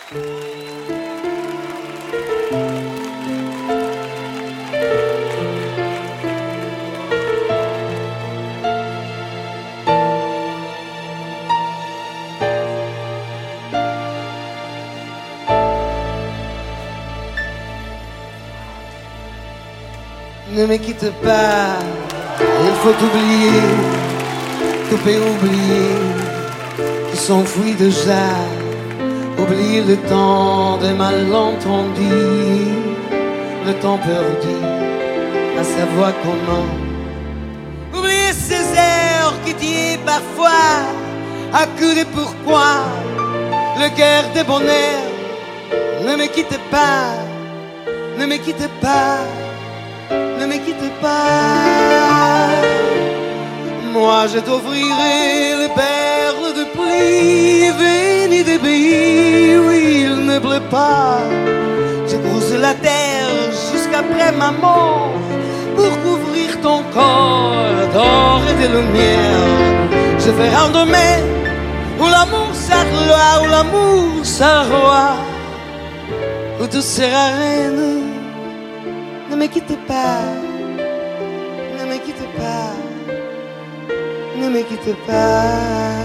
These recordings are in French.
Ne me quitte pas, il faut oublier, tout peut oublier, qui s'enfuit déjà. Oublier le temps des malentendus, le temps perdu, à savoir comment. Oublier ces heures qui tuent parfois, à coup de pourquoi, le cœur de bonheur. Ne me quitte pas, ne me quitte pas. Ne me quitte pas. Moi je t'offrirai les perles de pluie venues des pays où il ne pleut pas. Je creuse la terre jusqu'après ma mort pour couvrir ton corps d'or et de lumière. Je ferai un domaine où l'amour s'arloie, où l'amour s'arroie, où tout sera reine. Ne me quitte pas, ne me quitte pas, ne me quitte pas,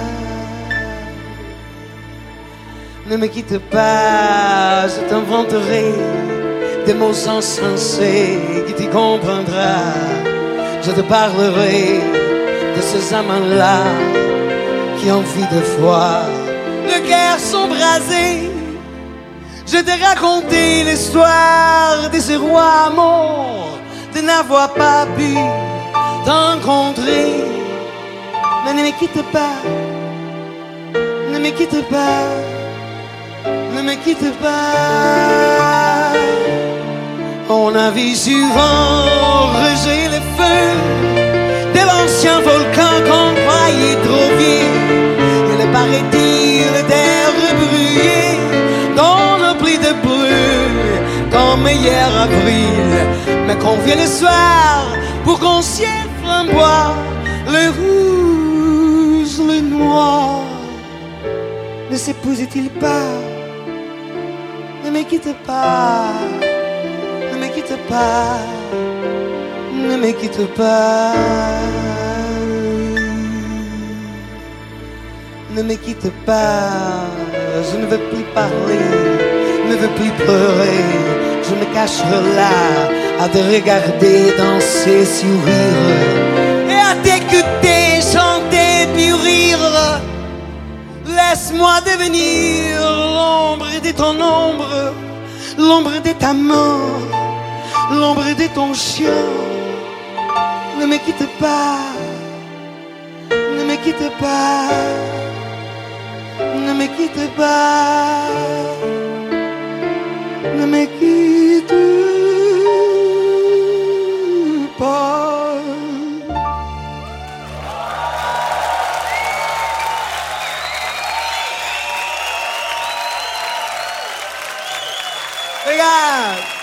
ne me quitte pas, je t'inventerai des mots insensés qui t'y comprendra. Je te parlerai de ces amants-là qui ont envie de voir le cœur s'embraser. Je t'ai raconté l'histoire de ce roi mort, de n'avoir pas pu t'encontrer. Mais ne me quitte pas, ne me quitte pas, ne me quitte pas. On a vu souvent rejeter le feu de l'ancien volcan qu'on croyait trop vieux. Il paraît-il terre brûlée dans le pli de brume comme hier avril. Mais qu'on vient le soir pour qu'on ciel flamboie, le rouge, le noir. Ne s'épouse-t-il pas? Ne me quitte pas, ne me quitte pas, ne me quitte pas. Ne me quitte pas, je ne veux plus parler, ne veux plus pleurer. Je me cacherai là à te regarder danser, sourire et à t'écouter chanter puis rire. Laisse-moi devenir l'ombre de ton ombre, l'ombre de ta main, l'ombre de ton chien. Ne me quitte pas, ne me quitte pas. Ne me quitte pas, ne me quitte pas. Regarde.